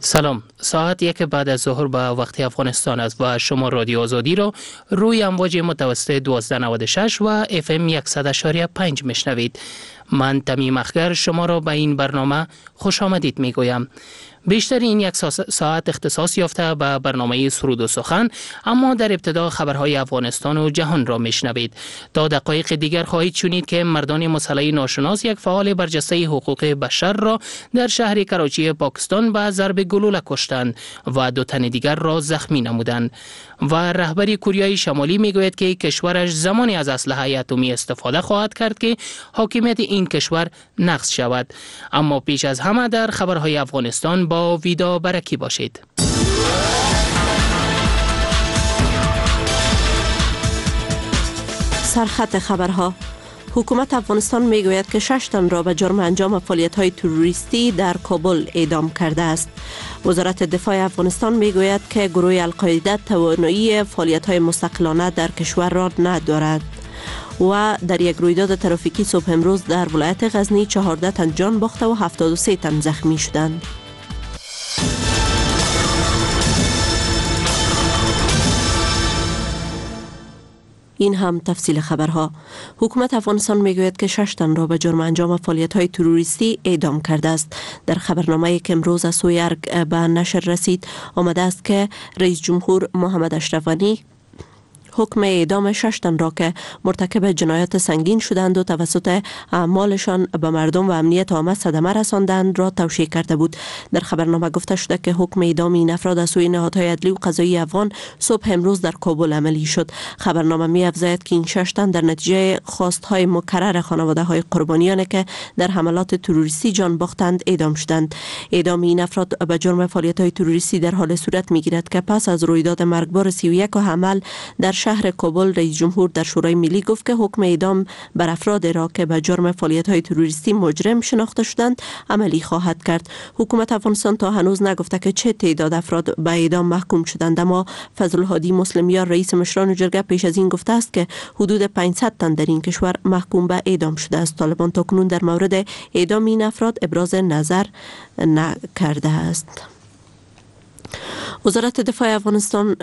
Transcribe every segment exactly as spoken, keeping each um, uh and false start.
سلام، ساعت یک بعد از ظهر به وقت افغانستان است و شما رادیو آزادی را روی امواج متوسط دوازده نود و شش و اف ام صد و شش و پنج میشنوید. من تمیم اخگر شما را به این برنامه خوش آمدید می گویم. بیشتر این یک ساعت اختصاص یافته به برنامه سرود و سخن، اما در ابتدا خبرهای افغانستان و جهان را میشنوید. تا دقایق دیگر خواهید شنید که مردان مسلح ناشناس یک فعال برجسته حقوق بشر را در شهر کراچی پاکستان به ضرب گلوله کشتند و دو تن دیگر را زخمی نمودند. و رهبر کره شمالی میگوید که کشورش زمانی از اسلحه اتمی استفاده خواهد کرد که حاکمیت این کشور نقض شود. اما پیش از همه در خبرهای افغانستان با ویدا برکی باشید. سرخط خبرها: حکومت افغانستان میگوید که شش تن را به جرم انجام فعالیت‌های تروریستی در کابل اعدام کرده است. وزارت دفاع افغانستان میگوید که گروه القاعده توانایی فعالیت‌های مستقلانه در کشور را ندارد. و در یک رویداد ترافیکی صبح امروز در ولایت غزنی چهارده تن جان باخته و هفتاد و سه تن زخمی شدند. این هم تفصیل خبرها. حکومت افغانستان میگوید که شش تن را به جرم انجام فعالیت‌های تروریستی اعدام کرده است. در خبرنامه‌ای که امروز از سوی ارگ به نشر رسید آمده است که رئیس جمهور محمد اشرف غنی حکم اعدام شش تن را که مرتکب جنایات سنگین شدند و توسط اعمالشان به مردم و امنیت عامه صدمه رساندند را توشیح کرده بود. در خبرنامه گفته شده که حکم اعدام این افراد از سوی نهادهای عدلی و قضایی افغان صبح امروز در کابل عملی شد. خبرنامه می افزاید که این شش تن در نتیجه خواستهای مکرر خانواده های قربانیان که در حملات تروریستی جان باختند اعدام شدند. اعدام این افراد به جرم فعالیت‌های تروریستی در حال صورت می‌گیرد که پس از رویداد مرگبار سی و یک حمل در شهر کابل رئیس جمهور در شورای ملی گفت که حکم اعدام بر افراد را که به جرم فعالیت‌های تروریستی مجرم شناخته شدند عملی خواهد کرد. حکومت افغانستان تا هنوز نگفته که چه تعداد افراد به اعدام محکوم شدند، اما فضل الهادی مسلمیار رئیس مشران جرگه پیش از این گفته است که حدود پانصد تن در این کشور محکوم به اعدام شده است. طالبان تاکنون در مورد اعدام این افراد ابراز نظر نکرده است. وزارت دفاع افغانستان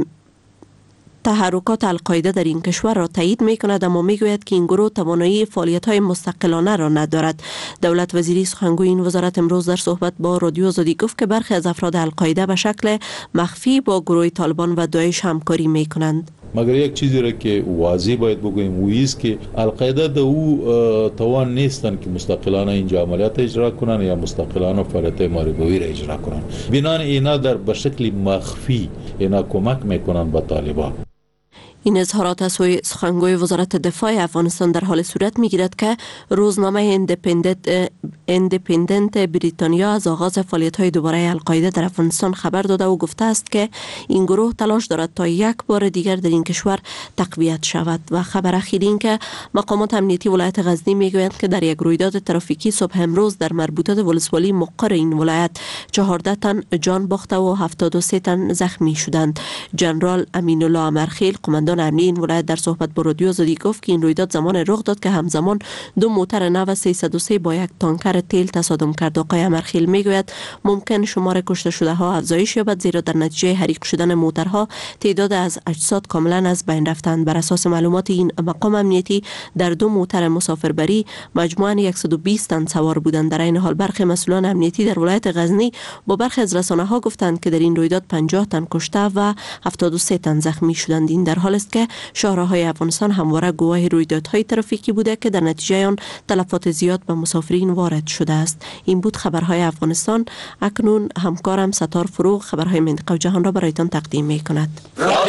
تحرکات القاعده در این کشور را تایید می کند، اما می گوید که این گروه توانایی فعالیت های مستقلانه را ندارد. دولت وزیری سخنگوی این وزارت امروز در صحبت با رادیو آزادی گفت که برخی از افراد القاعده به شکل مخفی با گروه طالبان و داعش همکاری می کنند. مگر یک چیزی را که واضح باید بگوییم و است که القاعده در او توان نیستند که مستقلانه اینجا عملیات اجرا کنند یا مستقلانه فعالیت محاربوی را اجرا کنند. بنابراین اینا در به شکل مخفی اینا کمک میکنند به طالبان. این اظهارات از سوی سخنگوی وزارت دفاع افغانستان در حال صورت میگیرد که روزنامه اندیپندنت اندیپندنت بریتانیا از آغاز فعالیت‌های دوباره القاعده در افغانستان خبر داده و گفته است که این گروه تلاش دارد تا یک بار دیگر در این کشور تقویت شود. و خبر اخیر این که مقامات امنیتی ولایت غزنی میگویند که در یک رویداد ترافیکی صبح امروز در مربوطه ولسوالی مقر این ولایت چهارده تن جان باخته و هفتاد و سه تن زخمی شدند. جنرال امین الله امرخیل قماندان امنی این ولایت در صحبت با رادیو آزادی گفت که این رویداد زمان رخ داد که همزمان دو موتر نو سیصد و سه با یک تانکر تیل تصادم کرد. آقای امرخیل میگوید ممکن شمار کشته شده ها افزایش یابد، زیرا در نتیجه حریق شدن موترها تعداد از اجساد کاملا از بین رفتند. بر اساس معلومات این مقام امنیتی در دو موتر مسافربری مجموعاً صد و بیست تن سوار بودند. در این حال برخی مسئولان امنیتی در ولایت غزنی با برخی از رسانه‌ها گفتند که در این رویداد پنجاه تن کشته و هفتاد و سه تن زخمی شدند. این در حال است که شهرهای افغانستان همواره گواه رویدادهای ترافیکی بوده که در نتیجه آن تلفات زیاد به مسافرین وارد شده است. این بود خبرهای افغانستان. اکنون همکارم ستار فروغ خبرهای منطقه و جهان را برایتان تقدیم می کند.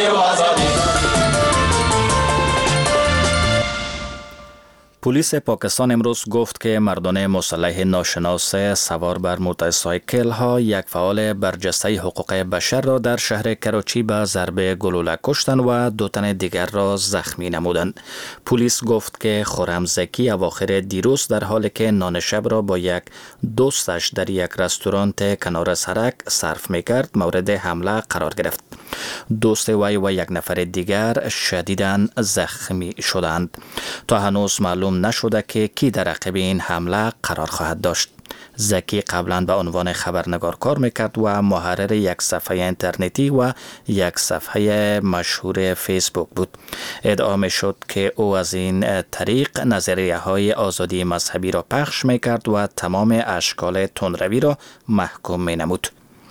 پلیس پاکستان امروز گفت که مردان مسلح ناشناس سوار بر موتورسایکل ها یک فعال برجسته حقوق بشر را در شهر کراچی به ضرب گلوله کشتند و دو تن دیگر را زخمی نمودند. پلیس گفت که خرم زکی اواخر دیروز در حالی که نان شب را با یک دوستش در یک رستوران کنار سرک صرف میکرد مورد حمله قرار گرفت. دوست وی و یک نفر دیگر شدیداً زخمی شدند. تا هنوز معلوم نشده که کی در عقب این حمله قرار خواهد داشت. زکی قبلا به عنوان خبرنگار کار میکرد و محرر یک صفحه اینترنتی و یک صفحه مشهور فیسبوک بود. ادعا میشد که او از این طریق نظریه های آزادی مذهبی را پخش میکرد و تمام اشکال تندروی را محکوم مینمود.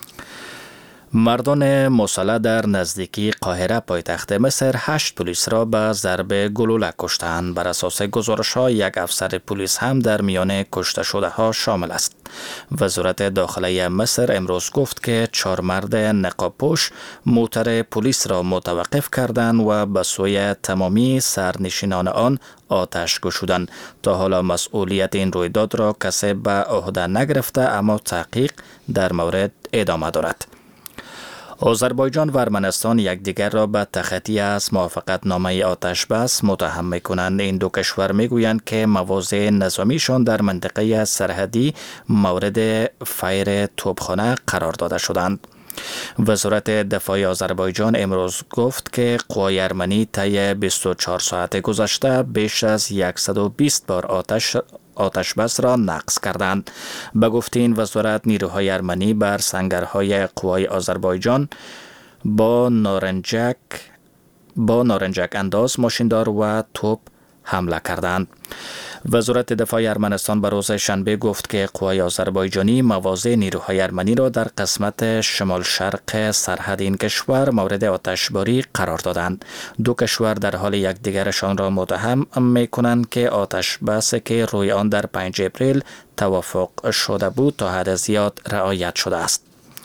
مردان مسلح در نزدیکی قاهره پایتخت مصر هشت پلیس را به ضرب گلوله کشتند. بر اساس گزارش ها یک افسر پلیس هم در میان کشته شده ها شامل است. وزارت داخله مصر امروز گفت که چهار مرد نقاب پوش موتر پلیس را متوقف کردند و به سوی تمامی سرنشینان آن آتش گشودند. تا حالا مسئولیت این رویداد را کسی به عهده نگرفته، اما تحقیق در مورد ادامه دارد. آذربایجان و ارمنستان یکدیگر را به تخطی از موافقت نامه آتش بس متهم می‌کنند. این دو کشور میگویند که مواضع نظامیشان در منطقه سرحدی مورد فیر توپخانه قرار داده شدند. وزارت دفاع آذربایجان امروز گفت که قوای ارمنی طی بیست و چهار ساعت گذشته بیش از صد و بیست بار آتش آتش بس را نقض کردند. به گفته این وزارت، نیروهای ارمنی بر سنگرهای قوای آذربایجان با نارنجک با نارنجک انداز ماشیندار و توپ حمله کردند. وزارت دفاع ارمنستان به روز شنبه گفت که قوای آذربایجانی مواضع نیروهای ارمنی را در قسمت شمال شرق سرحد این کشور مورد آتشباری قرار دادند. دو کشور در حال یکدیگرشان را متهم می‌کنند که آتش بسی که روی آن در پنجم اپریل توافق شده بود تا حد زیاد رعایت شده است.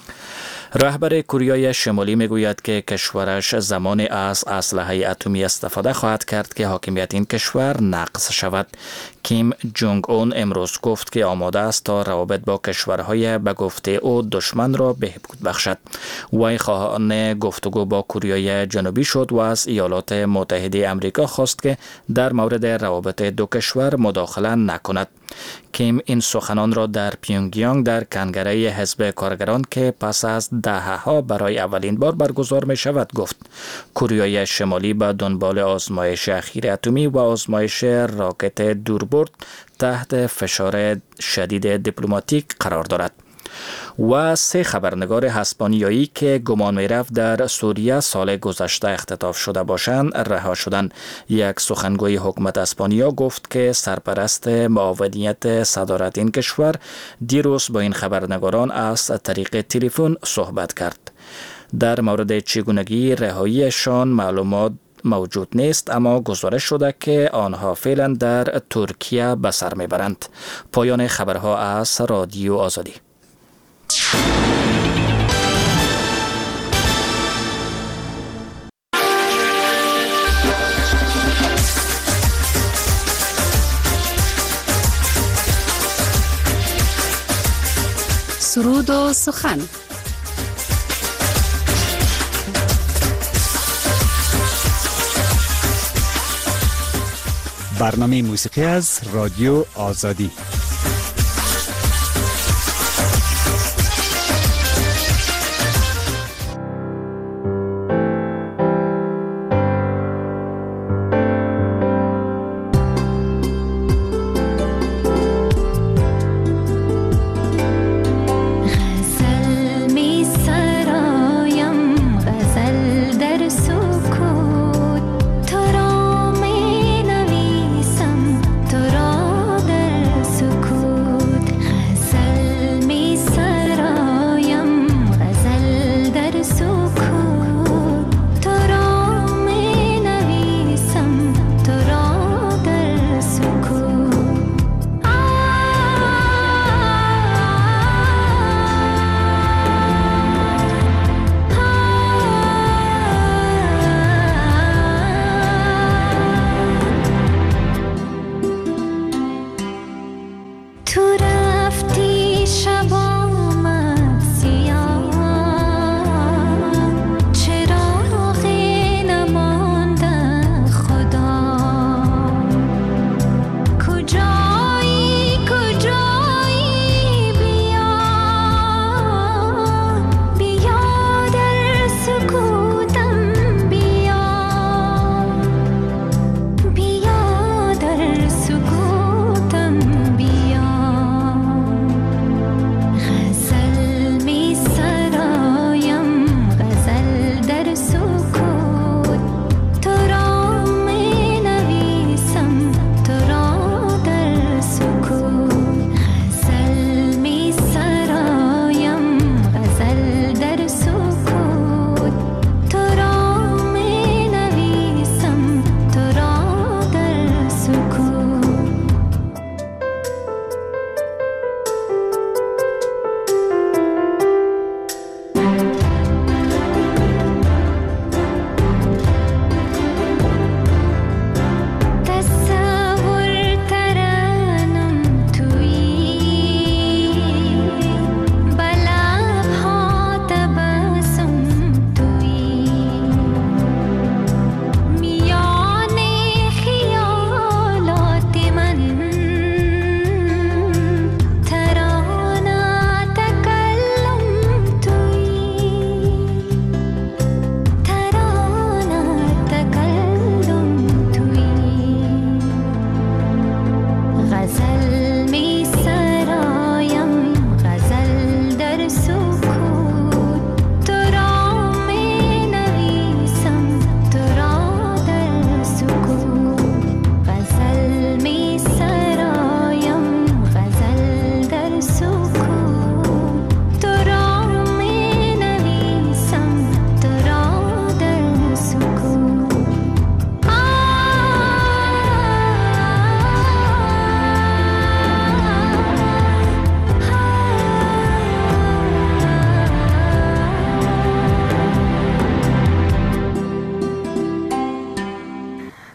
رهبر کره شمالی میگوید که کشورش زمانی از اسلحه اتمی استفاده خواهد کرد که حاکمیت این کشور نقض شود. کیم جونگ اون امروز گفت که آماده است تا روابط با کشورهای به گفته او دشمن را بهبود بخشد. وی خواهان گفتگو با کره جنوبی شد و از ایالات متحده آمریکا خواست که در مورد روابط دو کشور مداخله نکند. کیم این سخنان را در پیونگیانگ در کنگره حزب کارگران که پس از دهه‌ها برای اولین بار برگزار می شود گفت. کره شمالی به دنبال آزمایش اخیر اتمی و آزمایش راکت دوربرد تحت فشار شدید دیپلماتیک قرار دارد. و سه خبرنگار اسپانیایی که گمان می رفت در سوریه سال گذشته اختطاف شده باشند رها شدند. یک سخنگوی حکومت اسپانیا گفت که سرپرست معاونیت صدارت این کشور دیروز با این خبرنگاران از طریق تلفن صحبت کرد. در مورد چگونگی رهاییشان معلومات موجود نیست، اما گزارش شده که آنها فعلا در ترکیه به سر میبرند. پایان خبرها از رادیو آزادی. سرود و سخن. برنامه موسیقی از رادیو آزادی. تو را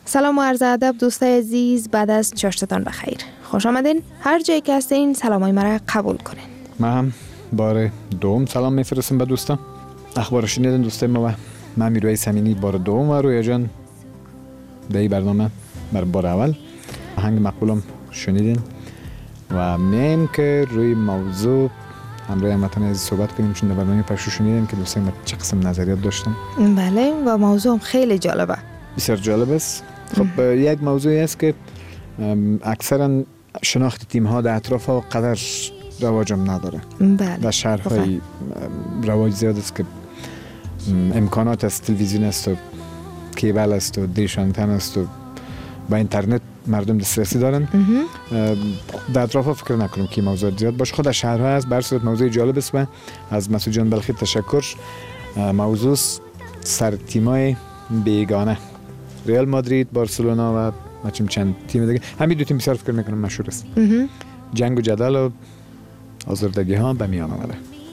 سلام و عرض ادب دوستای عزیز، بعد از چاشتتان بخیر. خوش آمدین. هر جایی که هستین سلامای مرا قبول کنین. من هم بار دوم سلام میفرستم به دوستان. اخبار شنیدن دوستای ما و من میروی سمینی بار دوم و رویا جان در این برنامه بر بار اول آهنگ مقبولم شنیدین و میایم که روی موضوع همراه هموطن عزیز صحبت کنیم، چون در برنامه پشتو شنیدین که دوستای ما چه قسم نظریات داشتن. بله و موضوع هم خیلی جالبه. بسیار جالب است. خب یک موضوعی است که اکثرا شناخت تیم ها در اطراف ها قدر رواجم نداره. بله. در شهرهای رواج زیاد است که امکانات از تلویزیون است و کیبل است و دیش آنتن است و با اینترنت مردم دسترسی دارن. در اطراف ها فکر نکنم که موضوع زیاد باشه. خود در شهرها است. بر صورت موضوع جالب است و از مسعود جان بلخی تشکر. موضوع سر تیمای بیگانه ریال مادرید، بارسلونا و مچم چند تیم دیگه. همین دو تیم بسیار فکر میکنم مشهور است. جنگ و جدل و آزردگی ها به میان آمده.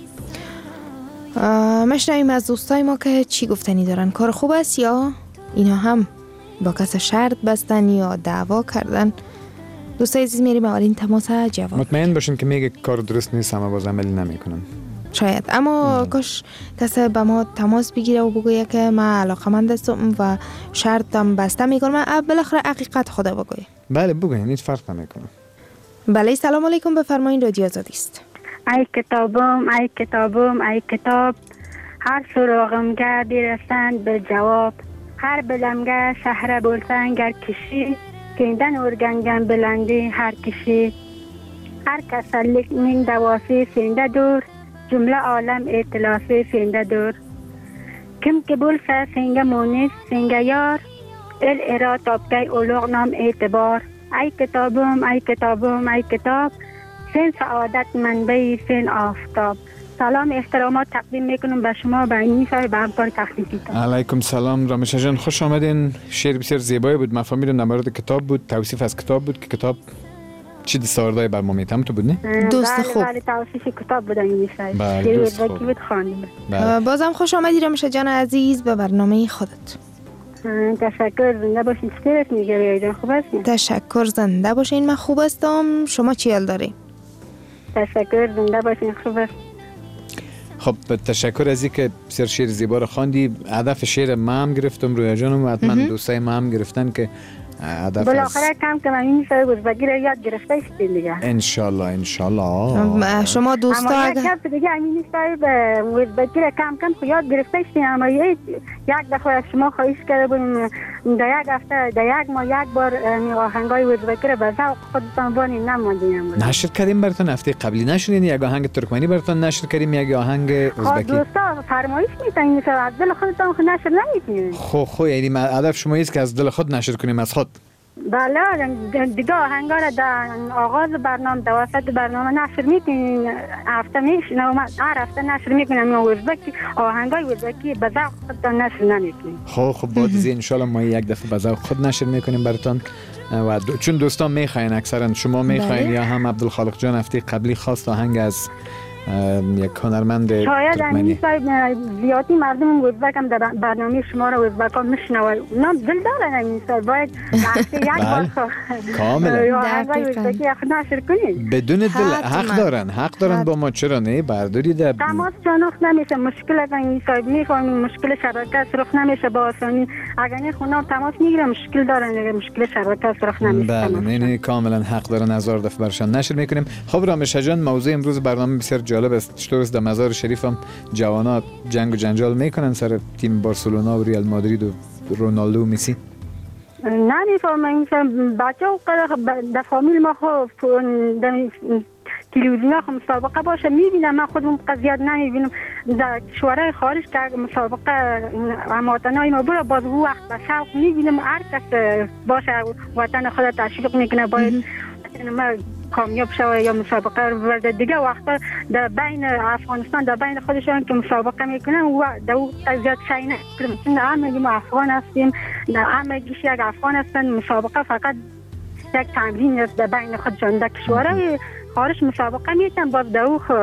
مشنویم از دوستای ما که چی گفتنی دارن. کار خوب است یا اینا هم با کس شرط بستن یا دعوا کردن؟ دوستای عزیز میریم اولین تماس جواب. مطمئن باشین که میگه کار درست نیست اما باز عملی نمیکنن. شاید، اما کاش کسی به ما تماس بگیره و بگویه که من علاقمند هستم و شرطم بسته میکنم. بالاخره حقیقت خدا بگویه. بله بگوین، هیچ فرق نمیکنه. بله سلام علیکم، بفرمایید. رادیو آزادی است. ای کتابم ای کتابم ای کتاب، هر سراغم گردی رسند به جواب، هر بلمگه شهر بولتن گر کشی، کندن ارگنگن بلندی هر کشی، هر کسلیک من دواسی سنده دور، جمله عالم اطلافی سنده دور، کم که بولسه سنگه مونیس سنگه یار، ال ارا تابگه اولوغ نام اعتبار، ای کتابم ای کتابم ای کتاب، سن سعادت منبعی سن آفتاب. سلام احترامات تقدیم میکنم به شما، به این میسای به همکار تخلیقیتان. علیکم سلام رامشا جان، خوش آمدین. شعر بسیار زیبایی بود. مفاهیم در مورد کتاب بود، توصیف از کتاب بود که کتاب چی دستاوردهای بر ما میتم تو بود نه؟ دوست خوب. بله توصیف کتاب بود این میسای. بله دوست خوب. بود خواندم. بله. بازم خوش آمدی رامشا جان عزیز به برنامه خودت. تشکر، زنده باشین. چطورت میگه رویا جان، خوب هستین؟ تشکر، زنده باشین. من خوب هستم. شما چی حال داری؟ تشکر، زنده باشین. خوب است. خب تشکر از اینکه بسیار شعر زیبا رو خواندی. هدف شعر ما هم گرفتم رویا جانم و حتما دوستای ما هم گرفتن که هدف بالاخره کم کم این میشه ازبکی رو یاد گرفته استین دیگه. ان شاء الله ان شاء الله. شما دوستا اما یک شب دیگه همین میشه به ازبکی رو کم کم یاد گرفته استین. اما یک دفعه از شما خواهش کرده بودیم در یک هفته در یک ماه یک بار آهنگای ازبکی رو به ذوق خودتان بانی نموندین. نشر کردیم براتون هفته قبلی نشدین یک آهنگ ترکمنی براتون نشر کردیم، یک آهنگ ازبکی. دوستا فرمایش میتونین میشه از دل خودتان خود نشر نمیتونین. خو خو یعنی هدف شما است که از دل خود نشر کنیم از خود. بله دیگه آهنگا را در آغاز برنامه در وسط برنامه نشر میکنین. هفته میشنم هر هفته نشر میکنم ازبکی آهنگای ازبکی به ذوق خودتان نشر نمیکنین. خب خب بعد از ان شاء الله ما یک دفعه به ذوق خود نشر میکنیم براتون و دو... چون دوستان میخواین اکثرا شما میخواین یا هم عبدالخالق جان هفته قبلی خواست آهنگ از یک هنرمند شاید این صاحب زیادی مردم ازبک هم در برنامه شما رو ازبک ها میشنوند. اونا دل دارن این صاحب باید هفته یک بار کاملا آهنگای ازبکی نشر کنید. بدون دل حق دارن حق دارن با ما. چرا نه برداری در تماس جان رخ نمیشه. مشکل از این صاحب میفهمیم مشکل شبکه رخ نمیشه با آسانی. اگر نه خونا تماس میگیره مشکل دارن، مشکل شبکه رخ نمیشه. بله نه کاملا حق دارن. هزار دفعه برشان نشر میکنیم. خب رامشا جان موضوع امروز برنامه بسیار جالب است. چطور است در مزار شریف هم جوانا جنگ و جنجال میکنن سر تیم بارسلونا و ریال مادرید و رونالدو و مسی؟ نمیفهمم این بچه ها در فامیل ما خب تلویزیون ها مسابقه باشه میبینم. من خودم قضیت نمیبینم. در کشورهای خارج که مسابقه هموطنهای ما برای باز وقت به شوق میبینم. هر کس باشه وطن خود تشویق میکنه باید ما کامیاب شوه یا مسابقه رو دیگه. وقتا در بین افغانستان در بین خودشان که مسابقه میکنن و در او قضیت شایی نکنم. همه ما افغان هستیم، همه گیش یک افغان هستن. مسابقه فقط یک تمرین است در بین خودشان. در کشورهای خارج مسابقه میتن باز در او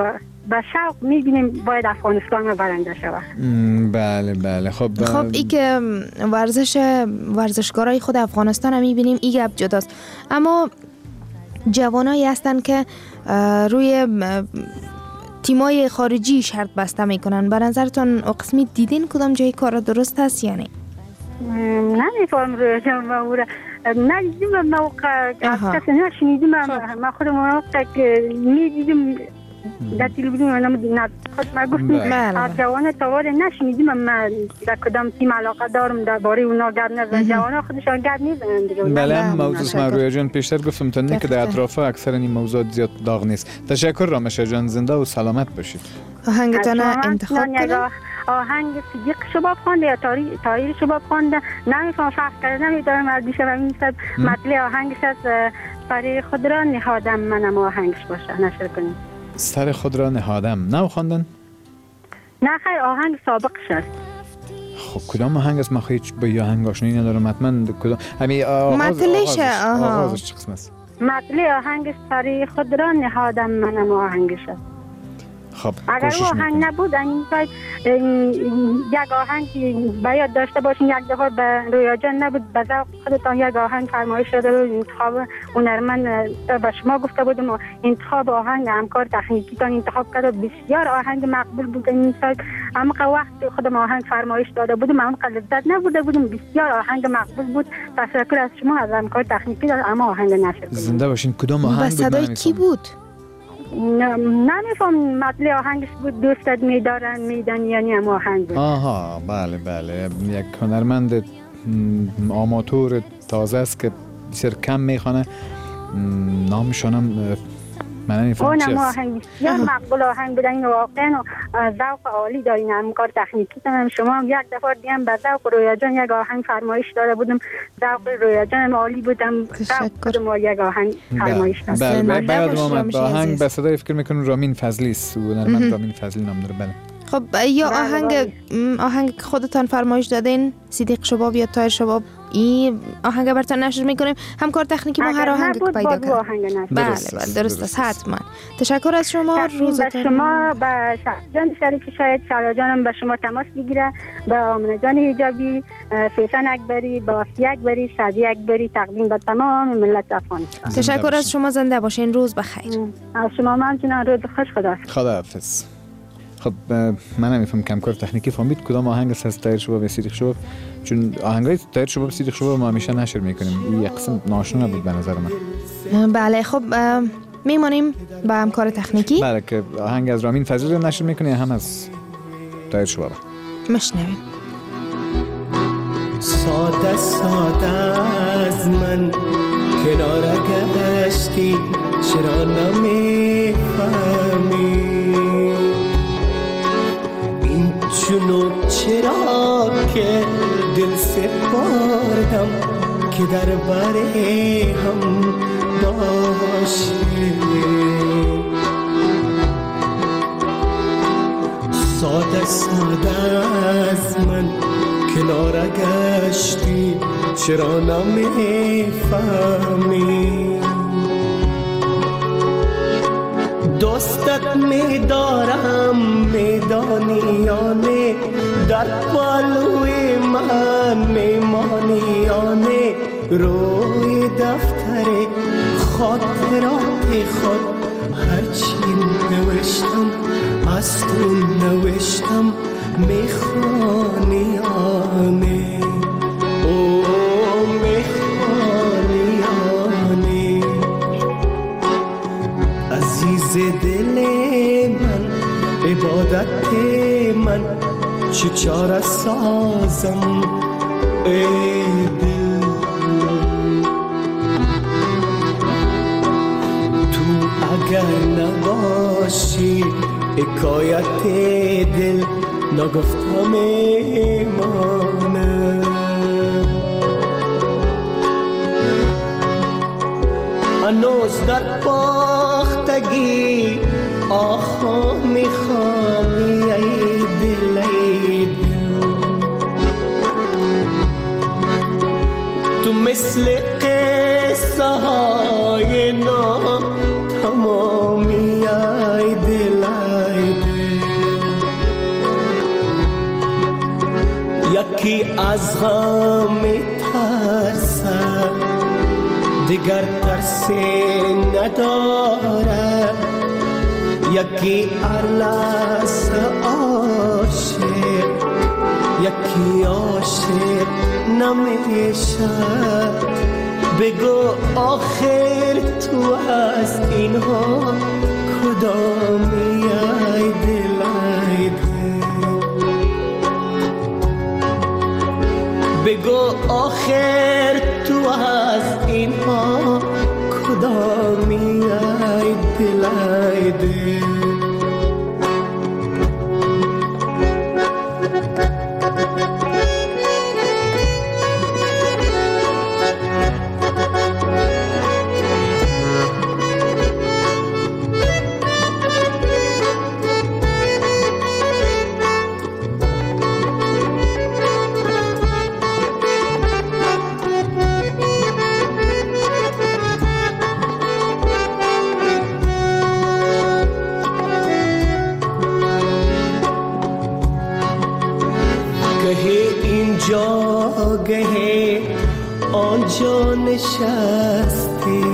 به شوق میبینیم باید افغانستان برنده شود. بله بله. خب خب ای که ورزش ورزشکارای خود افغانستان هم میبینیم ای گپ جداست، اما جوانایی هستن که روی تیمای خارجی شرط بسته میکنن. به نظرتون قسمی دیدین کدام جای کار درست هست یا نه؟ نمیفهم روی جمعه ندیدیم موقع کسی نشنیدیم. من خود موقع که میدیدیم در تلویزیون من خود ما گفتیم از جوان تاوار نشنیدیم. من در کدام تیم علاقه دارم درباره اونا گپ نزدن. جوان خودشان گپ میزنن دیگه. بله موضوع من رویا جان پیشتر گفتم تا نه که در اطراف اکثر این موضوعات زیاد داغ نیست. تشکر رامشه جان، زنده و سلامت باشید. آهنگتان انتخاب کنید. آهنگ صدیق شباب خوانده یا طاهر شباب خوانده نمیفهم فرق کرده نمیدارم از دیشب این سب مطلع آهنگش از سر خود را نهادم منم آهنگش باشه نشر کنیم. سر خود را نهادم نو خواندن؟ نه خیر آهنگ سابقش است. خب کدام آهنگ است؟ من هیچ با یه آهنگ آشنایی ندارم. حتما کدام همین آغاز مطلعش آغازش چه قسم است؟ مطلع آهنگ سر خود را نهادم منم آهنگش است. خب اگر او آهنگ نبود این یک آهنگ به یاد داشته باشین یک دفعه به رویا جان نبود به ذوق خودتان یک آهنگ فرمایش شده رو انتخاب هنرمند به شما گفته بودم انتخاب آهنگ همکار تکنیکی تان انتخاب کرده بسیار آهنگ مقبول بود. این سال همقدر وقت خودم آهنگ فرمایش داده بودم همقدر لذت نبوده بودم. بسیار آهنگ مقبول بود. تشکر از شما از همکار تکنیکی داد اما آهنگ نشد. زنده باشین. کدام آهنگ بود؟ صدای کی بود؟ نمیفهم مطلع آهنگش بود دوستت میدارن میدن یعنی هم آهنگ بود. آها بله بله. یک هنرمند آماتور تازه است که بسیار کم میخوانه. نامشانم من نمیفهم چی است. اونم آهنگ بسیار مقبول آهنگ بودن. این واقعا ذوق عالی دارین همکار تکنیکی تانم. شما هم یک دفعه دیدم به ذوق رویا جان یک آهنگ فرمایش داده بودم. ذوق رویا جان عالی بودم. تشکر. ما یک آهنگ فرمایش دادم. بله بعد ما با آهنگ به صدای فکر میکنم رامین فضلی است. هنرمند رامین فضلی نام داره. بله خب یا آهنگ آهنگ خودتان فرمایش دادین صدیق شباب یا طاهر شباب این آهنگ براتون نشر میکنیم. همکار تکنیکی ما هر آهنگ پیدا کنیم. بله بله درست است حتما. تشکر از شما. روزتون به شما به جان شریف شاید شاید جانم به شما تماس بگیره. به آمنه جان حجابی فیشن اکبری با وفی اکبری شادی اکبری تقدیم به تمام ملت افغانستان. تشکر از شما. زنده باشین. روز بخیر. از شما ممنونم. روز خوش. خدا خداحافظ. خب من نمیفهم کمکار تکنیکی فهمید کدام آهنگ است از طاهر شباب و صدیق شباب، چون آهنگای طاهر شباب و صدیق شباب ما همیشه نشر میکنیم. این یک قسم ناشنا بود به نظر من. بله خب میمانیم با همکار تکنیکی. بله که آهنگ از رامین فضلی رو نشر میکنه هم از طاهر شباب. مشنویم. ساده ساده از من کنار گشتی چرا نمیفهمی این چونو چرا که دل سپردم که در بره هم داشتی ساده ساده از من کنار گشتی چرا نمیفهمی دوستت میدارم میدانی یا نه در پالوی من میمانی یا نه روی دفتر خاطرات خود هرچی نوشتم از تو نوشتم میخوانی یا نه او میخوانی یا نه عزیز دل من عبادت من چه چاره سازم ای دل تو اگر نباشی حکایت دل نگفتم ایمانه هنوز در باختگی آخا میخوامی ای دل ای دل تو مثل قصه های نام تمامی ای دل ای از غم میترسد دیگر ترسی ندارد یکی ارلس عاشق یکی عاشق نمیشد بگو آخر تو از اینها کدامی ای دل ای دل بگو آخر تو از اینها کدامی ای دل ای دل گه آنجا نشستی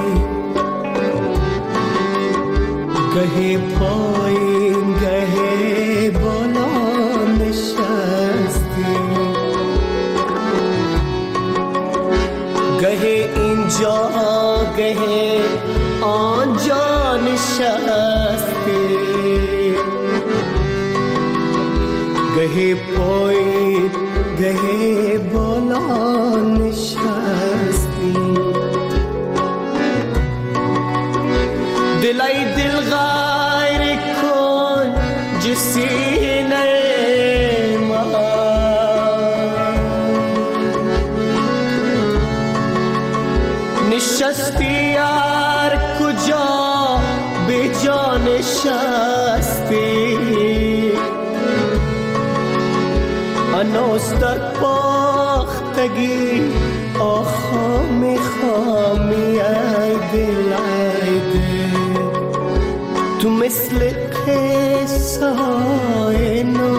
گه پایین گه بالا نشستی گه اینجا گه آنجا نشستی گه پایین گه بالا نشستی دلای دل غیر کن جسینه من نشستی هر کجا به جا نشستی انوس در پاختگی آخا میخوامی ای دل ای دل تو مثل قصه های نو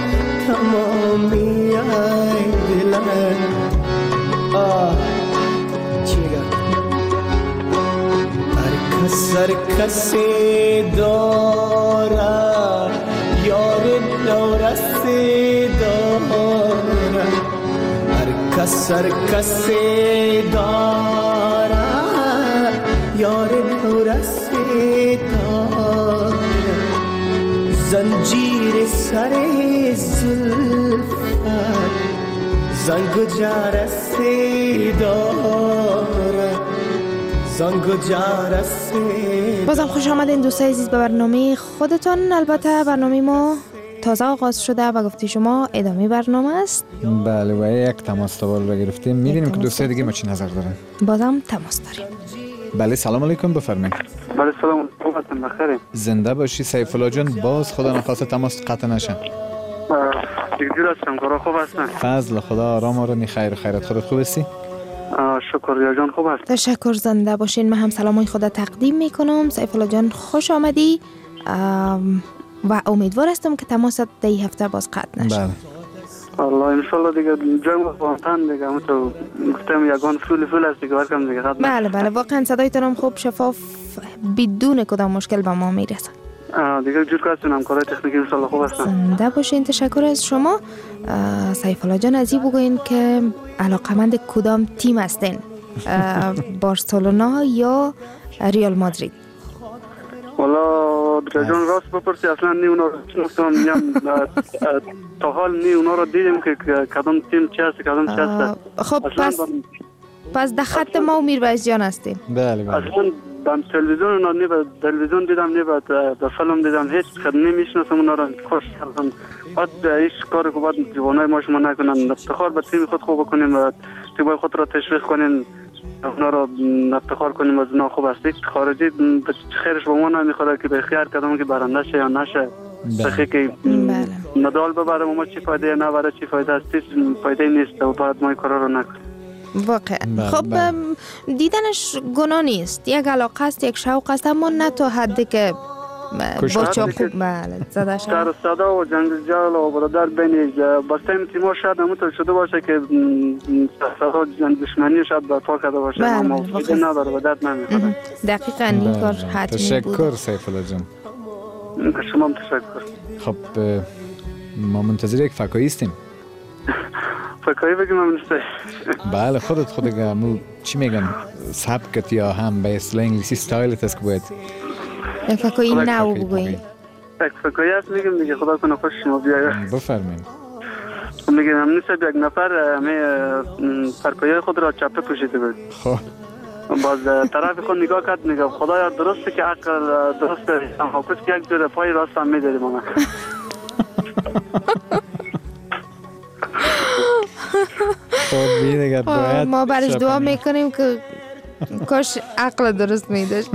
تمامی ای دل ای آه چی میگم هر کس هر کسی داره یار دورستی داره هر کس هر کسی داره یار دورستی داره زنجیر سر زلفت زنگ و جرسی داره زنگ و جرسی. بازم خوش آمدین دوستای عزیز به برنامه خودتان. البته برنامه ما تازه آغاز شده و گفتی شما ادامه برنامه است. بله و یک تماس تابال را گرفتیم. می‌بینیم که دوستای دیگه ما چی نظر دارن. بازم تماس داریم. بله سلام علیکم بفرمایید. بله سلام خوب هستم بخیریم. زنده باشی سیف الله جان. باز خدا نخواسته تماس قطع نشه. دیگر هستم کارا خوب هستن. فضل خدا آرام آرام خیر خیرت. خودت خوب هستی؟ شکر یا جان خوب هست. تشکر زنده باشین. من هم سلامای خدا تقدیم میکنم. سیف الله جان خوش آمدی و امیدوار هستم که تماست در این هفته باز قطع نشه. بله. الله ان شاء الله دیگه جنگ وطن دیگه تو گفتم یگان فول فول است دیگه ورکم دیگه خدمت. بله بله واقعا صدایتون هم خوب شفاف بدون کدام مشکل به ما میرسه. دیگه جور کردیم کارهای تکنیکی ان شاء الله خوب هستن. زنده باشین. تشکر از شما. سیف الله جان از این بگوین که علاقمند کدام تیم هستین؟ بارسلونا یا ریال مادرید؟ والا جان راست بپرسی اصلا نی اونا رو شناختم میگم تا حال نی اونا رو دیدیم که کدام تیم چی هست کدام چی هست. خب پس پس در خط ما میرویس جان هستیم. بله بله. اصلا دم تلویزیون اونا نی به تلویزیون دیدم نی به در فیلم دیدم هیچ خد نمیشناسم اونا رو خوش کردم. بعد هیچ کاری که بعد جوانای ما شما نکنن افتخار به تیم خود خوب بکنیم و تیم خود را تشویق کنین اونا رو افتخار کنیم از اونا خوب است. خارجی خیرش به ما نمیخواد که به خیار کدام که برنده شه یا نشه. بخی که مدال ببره ما چی فایده نبره چی فایده است فایده نیست و بعد ما این کارا رو نکنیم. واقعا خب دیدنش گناه نیست. یک علاقه است یک شوق است اما نه تا حدی که با چاقو بله زده شد. سر صدا و جنگ جال و برادر بین باستیم تیمار شاید همونطور شده باشه که صدا دشمنی شاید برپا کرده باشه، اما فیده نداره و درد نمیخوره. دقیقا این کار حتمی بود. تشکر سیف الله جان. شما هم تشکر. خب ما منتظر یک فکایی هستیم. فکایی بگیم هم نیسته. بله خودت خودت مو چی میگن سبکت یا هم به اصطلاح انگلیسی ستایلت است که باید یک فکایی نو بگویی. یک فکایی هست میگم دیگه خدا کنه خوش شما بیاید. بفرمایید. میگم هم نیست یک نفر همه فکایی خود را چپه پوشیده بود. خب باز طرف خود نگاه کرد میگم خدایا درسته که عقل درسته اما کس که یک جور پای راست هم میداری ماما. ما برش دعا میکنیم که کاش عقل درست میداشت.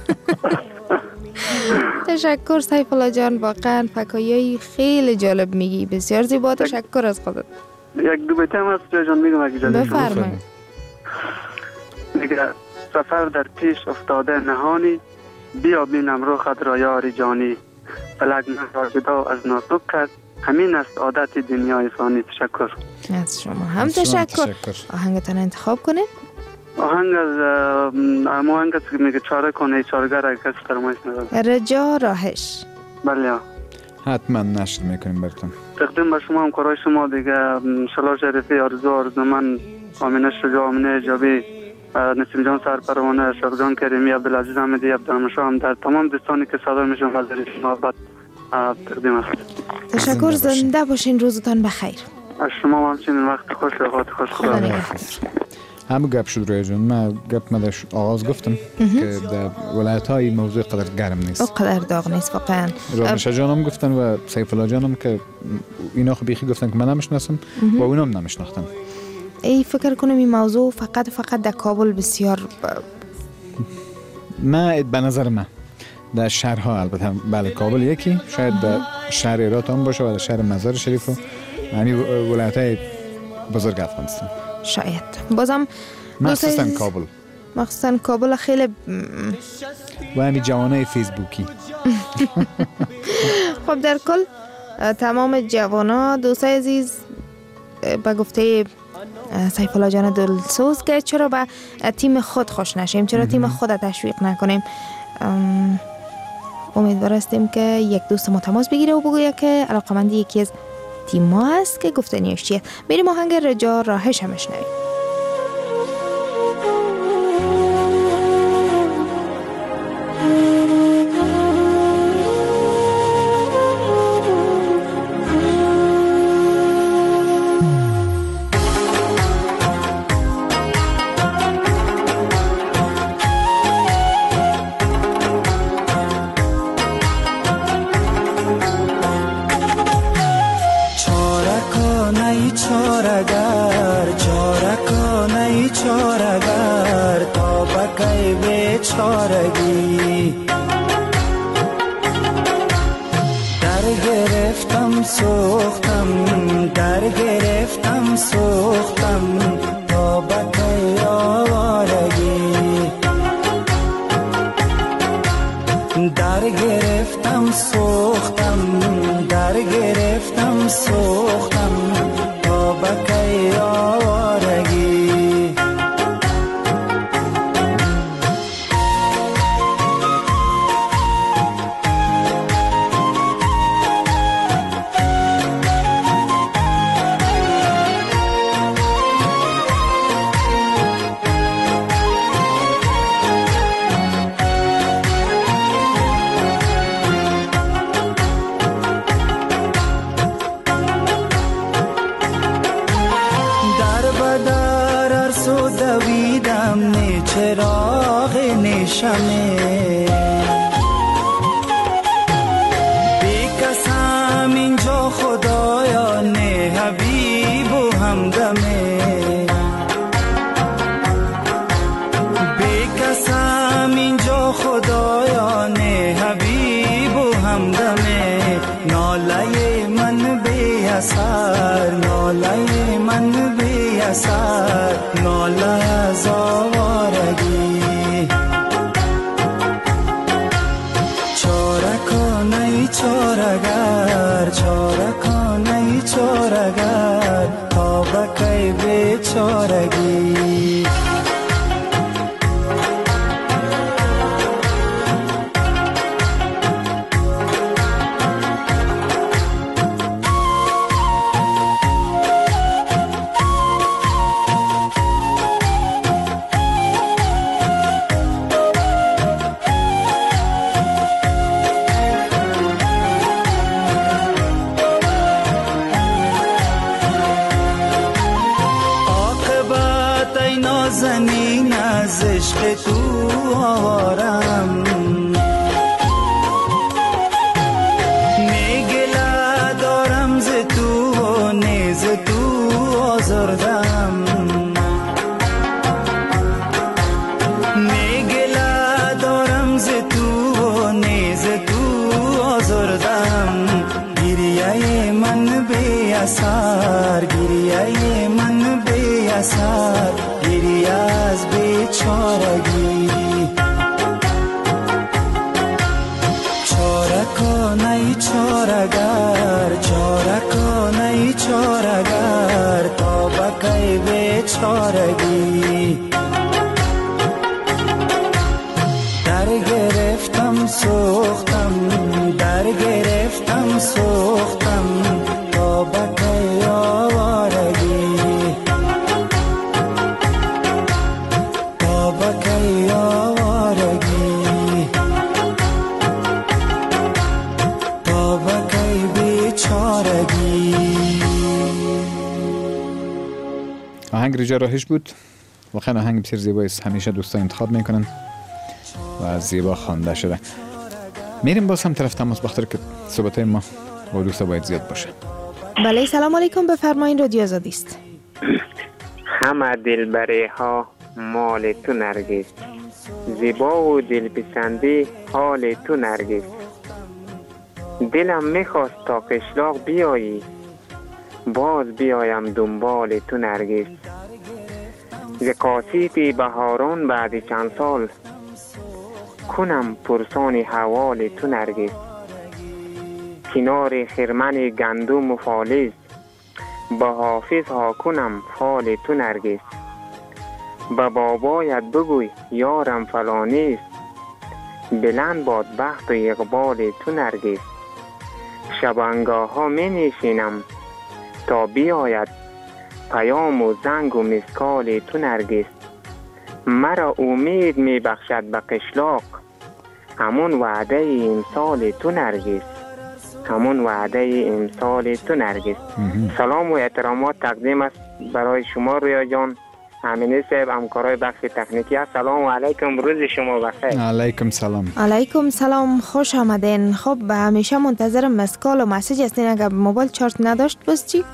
تشکر سیف الله جان، واقعا فکایی خیلی جالب میگی، بسیار زیبا. تشکر از خودت. یک دو بیت هم هست جان میگم اگه جالب بفرمایید. میگه سفر در پیش افتاده نهانی، بیا بینم روخت را یاری جانی، فلک من را جدا از ناسک کرد، همین است عادت دنیای فانی. تشکر از شما هم. تشکر. آهنگتان انتخاب کنید. آهنگ از آهنگ که میگه چاره کنه چارگر اگه کسی فرمایش نداره. رجا راهش. بله حتما نشر میکنیم براتون. تقدیم به شما همکارای شما دیگه شلا شریفی، آرزو آرزومند، آمینه شجاع، آمینه ایجابی، نسیم جان سرپروانه، شاقجان کریمی، عبدالعزیز احمدی، عبدالمشا هم در تمام دوستانی که صدا میشون وزیر محبت تقدیم است. تشکر. زنده باشین. روزتان بخیر. از شما همچنین وقت خوش و اوقات خوش. خدا نگهدار. همو گپ شد روی جون. من گپ مدش آغاز گفتم که در ولایت های موضوع قدر گرم نیست، او قدر داغ نیست واقعا. رامشا جانم گفتن و سیف الله جانم که اینا خب بیخی گفتن که من نمیشناسم و اونم نمیشناختن. ای فکر کنم این موضوع فقط فقط در کابل بسیار ب... من به نظر من در شهرها، البته بله کابل یکی، شاید در شهر هرات هم باشه و در شهر مزار شریف و یعنی ولایت‌های بزرگ افغانستان شاید. بازم مخصوصا کابل مخصوصا کابل خیلی و همین جوانای فیسبوکی. خب در کل تمام جوانا دوستای عزیز به گفته سیف الله جان دلسوز که چرا به تیم خود خوش نشیم، چرا تیم خود تشویق نکنیم. امیدوار هستیم که یک دوست ما تماس بگیره و بگویه که علاقمند یکی از تیم ما هست که گفتنیش چیه. میریم آهنگ رجا راهش هم بشنویم. چارک ای چارگر چاره کن ای چارگر تا بکی بیچارگی زنین از عشق تو آوارم میگله دارم ز تو و نیز تو آزردم میگله دارم ز تو و نیز تو آزردم گریه من بی اثر گریه من بی اثر گریه از بیچارگی چاره کن ای چارگر چاره کن ای چارگر تا بکی بیچارگی در گرفتم سوختم در گرفتم سوختم تا بکی آوارگی آهنگ رجا راهش بود. واقعا آهنگ بسیار زیبایی است، همیشه دوستان انتخاب میکنن و زیبا خوانده شده. میریم باز هم طرف تماس بخاطر که صحبت ما با دوستا باید زیاد باشه. بله سلام علیکم، بفرمایید رادیو آزادی است. همه دلبری ها مال تو نرگس، زیبا و دلپسندی حال تو نرگس. دلم میخواست تا قشلاق بیایی، باز بیایم دنبال تو نرگس. ز کاسیتی بهاران بعد چند سال، کنم پرسان حوال تو نرگس. کنار خرمن گندم و فالز، با حافظ ها کنم فال تو نرگس. با بابایت بگوی یارم فلانیست، بلند باد بخت و اقبال تو نرگس. شبانگاه ها می نشینم تا بیاید پیام و زنگ و مسکال تو نرگس. مرا امید می بخشد به قشلاق، همون وعده امسال تو نرگس. همون وعده امسال تو نرگس. سلام و احترامات تقدیم است برای شما رویا جان، امینه صاحب، همکارای بخش تکنیکی. سلام علیکم، روز شما بخیر. علیکم سلام. علیکم سلام، خوش آمدین. خب همیشه منتظر مسکال و مسیج هستین، اگر موبایل چارج نداشت بس چی؟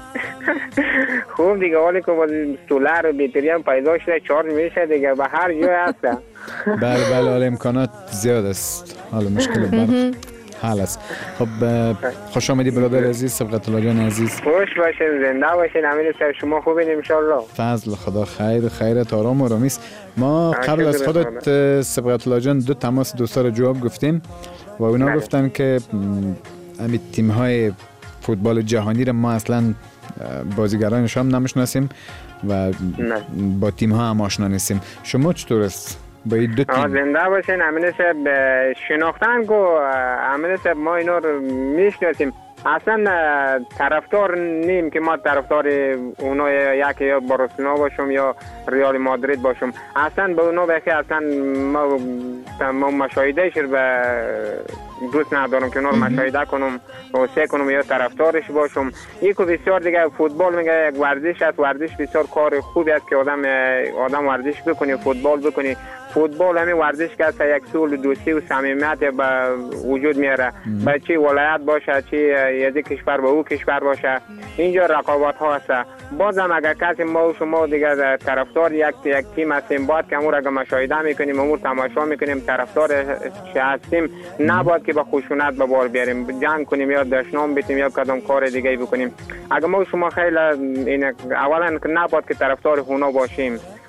خوب دیگه، حالی که با سولر و بیتری هم پیدا شده چارج میشه دیگه، به هر جای هسته. بله بله، حالا امکانات زیاد است، حالا مشکل برق حل است. خب خوش آمدی برادر عزیز، سبقت الله جان عزیز. خوش باشین، زنده باشین. امین صاحب شما خوبین ان شاء الله؟ فضل خدا خیر، خیرت، آرام و آرامی است. ما قبل از خودت سبقت الله جان دو تماس دوستا رو جواب گفتیم و اونا بله. گفتن که همین تیم های فوتبال جهانی رو ما اصلا بازیگرانش هم نمیشناسیم و نه. با تیم ها هم آشنا نیستیم. شما چطور است؟ با این دو تیم زنده باشین. امین صاحب شناختن کو امین صاحب ما اینا رو میشناسیم، اصلا طرفدار نیم که ما طرفدار اونا یکی یا بارسلونا باشم یا ریال مادرید باشم، اصلا به اونا بخی اصلا ما, ما مشاهدهش رو به دوست ندارم که اونا رو مشاهده کنم و سه کنم یا طرفدارش باشم. یکو بسیار دیگه فوتبال میگه یک ورزش است، ورزش بسیار کار خوبی است که آدم آدم ورزش بکنه، فوتبال بکنه. فوتبال همین ورزش که است یک سول دوستی و صمیمیت به وجود میاره، به چه ولایت باشه چه یک کشور به او کشور باشه، اینجا رقابت ها هست. بازم اگر کسی ما و شما دیگه طرفدار یک یک تیم هستیم، باید که امور اگر مشاهده میکنیم، امور تماشا میکنیم، طرفدار هستیم، نباید که به خشونت به بار بیاریم، جنگ کنیم یا دشنام بتیم یا کدام کار دیگه بکنیم. اگر ما و شما خیلی این اولا که نباید که طرفدار اونا باشیم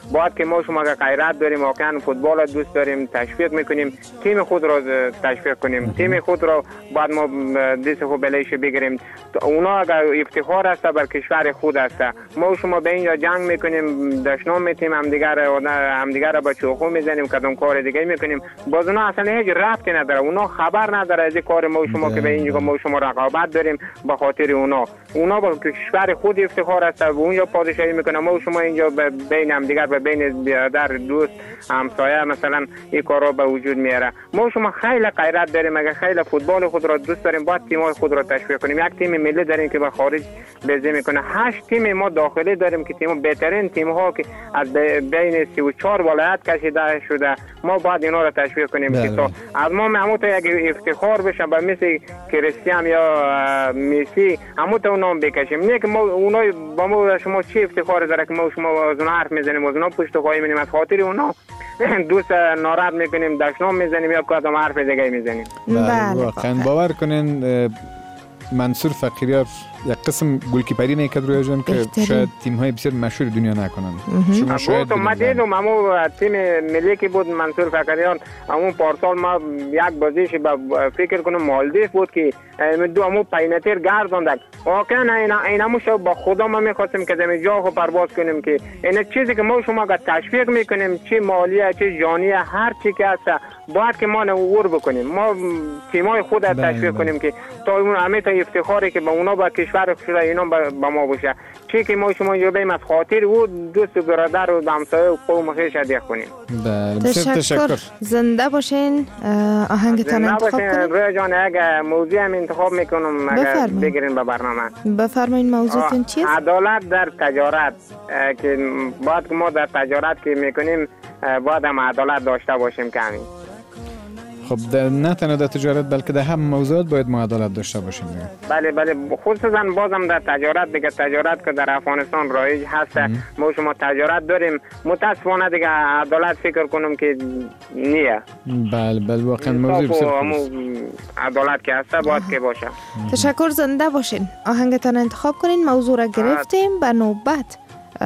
باید که ما شما که غیرت داریم، واقعا فوتبال دوست داریم، تشویق میکنیم، تیم خود را تشویق کنیم، تیم خود را باید ما دست خود بلیش بگیریم. اونا اگر افتخار است بر کشور خود است. ما شما به اینجا جنگ میکنیم، دشنام میتیم، همدیگر همدیگر با چوخو میزنیم، کدام کار دیگه میکنیم، باز اونا اصلا هیچ ربطی نداره، اونا خبر نداره از کار ما شما که به اینجا ما شما رقابت داریم به خاطر اونا. اونا با کشور خود افتخار است و اونجا پادشاهی میکنه، ما شما اینجا بین همدیگر و بین برادر دوست همسایه مثلا این کارا به وجود میاره. ما شما خیلی غیرت داریم، اگه خیلی فوتبال خود را دوست داریم باید تیم‌های خود را تشویق کنیم. یک تیم ملی داریم که به خارج بازی میکنه، هشت تیم ما داخلی داریم که تیم بهترین تیم ها که از بین سی و چهار ولایت کشیده شده، ما باید اینا را تشویق کنیم که تا از ما همون یک افتخار بشه به مثل کریستیانو یا مسی همون تو نام بکشیم. نه که ما اونای با ما شما چی افتخار داره که ما شما از اون حرف میزنیم، از اون پشت پای می‌نیم، از خاطر اونا دوست ناراحت میکنیم، دشنام میزنیم یا کدام حرف دیگه میزنیم. واقعا باور کنین منصور فقیریار یک قسم گلکیپری میکرد روی جان که شاید تیم های بسیار مشهور دنیا نکنن. شما شاید ما دیدم همون تیم ملی که بود منصور فقیریان، همون پارسال ما یک بازیش با فکر کنم مالدیف بود که دو همون پینتر گرداندن. واقعا اینا اینمو شو با خدا ما میخواستیم که زمین جا خو پرواز کنیم که این چیزی که ما شما که تشویق میکنیم، چه مالیه چه جانیه هر چی که هست باید که ما نور بکنیم، ما تیمای خود را تشویق کنیم که تا اون همه تا افتخاری که با اونا با کشور شده اینا با ما باشه، چی که ما شما اینجا بیم از خاطر او دوست و برادر و همسایه و قوم خویش هدیه کنیم. بسیار تشکر. زنده باشین. آهنگتان انتخاب کنیم. روی جان اگه موضوع هم انتخاب میکنم اگه بگیرین به برنامه. بفرمایید موضوعتون چیست؟ عدالت در تجارت، که باید که ما در تجارت که میکنیم باید هم عدالت داشته باشیم کمی. خب نه تنها در تجارت بلکه در هم موضوعات باید ما عدالت داشته باشیم. بله بله، خصوصا بازم در تجارت دیگه، تجارت که در افغانستان رایج هست، ما شما تجارت داریم، متاسفانه دیگه عدالت فکر کنم که نیه. بله بله واقعا موضوع بسیار عدالت که هست باید که باشه. تشکر، زنده باشین. آهنگتان انتخاب کنین، موضوع را گرفتیم، به نوبت.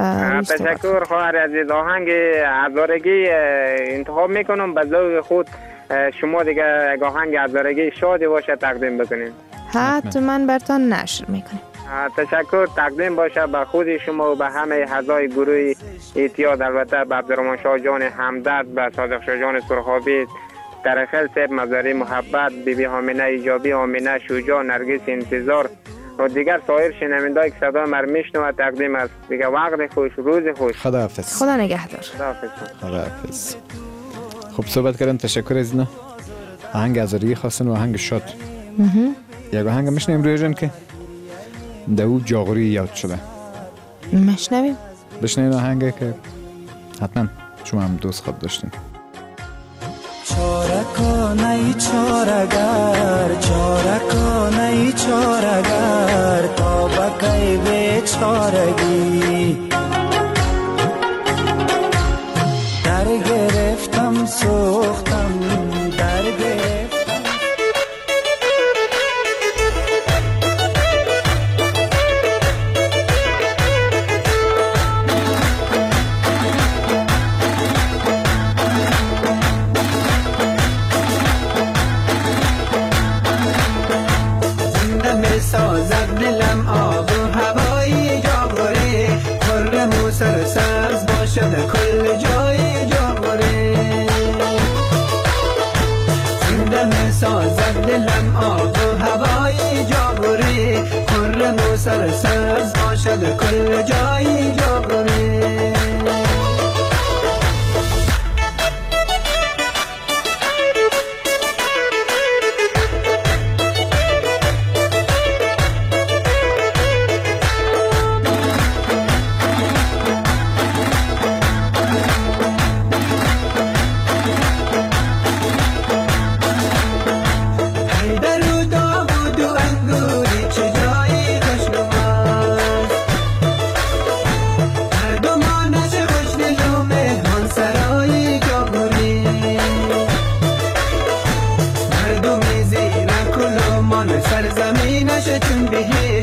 تشکر خواهر عزیز. آهنگ هزارگی انتخاب میکنم، به ذوق خود شما دیگه یک آهنگ هزارگی شادی باشه تقدیم بکنین. حتما برتان نشر میکنیم. تشکر تقدیم باشه به خود شما و به همه اعضای گروه اعتیاد، البته به عبدالرحمن شاه جان همدرد، به صادق شاه جان سرخابی، ترخل صاحب مزاری محبت، بی بی حامینه ایجابی، حامینه شجاع، نرگس انتظار و دیگر سایر شنونده‌ای که صدا مر میشنوه تقدیم است. دیگه وقت خوش، روز خوش. خداحافظ. خدا نگهدار. خداحافظ. خداحافظ. خب صحبت کردن، تشکر از اینا. آهنگ هزارگی خواستن و آهنگ شاد. یک آهنگ میشنیم روی جان که دو جاغوری یاد شده. مشنویم. بشنویم آهنگ که حتما شما هم دوست خواب داشتین. چارکانه چارگر، چارکانه چارگر، تا بکی بیچارگی در گرفتم سوختم، در گرفتم سازد دلم آب و هوایی جاغوری، خرم و سرسبز باشد کل جای جاغوری. زنده می سازد دلم آب و هوایی جاغوری، خرم و سرسبز باشد کل جای جاغوری.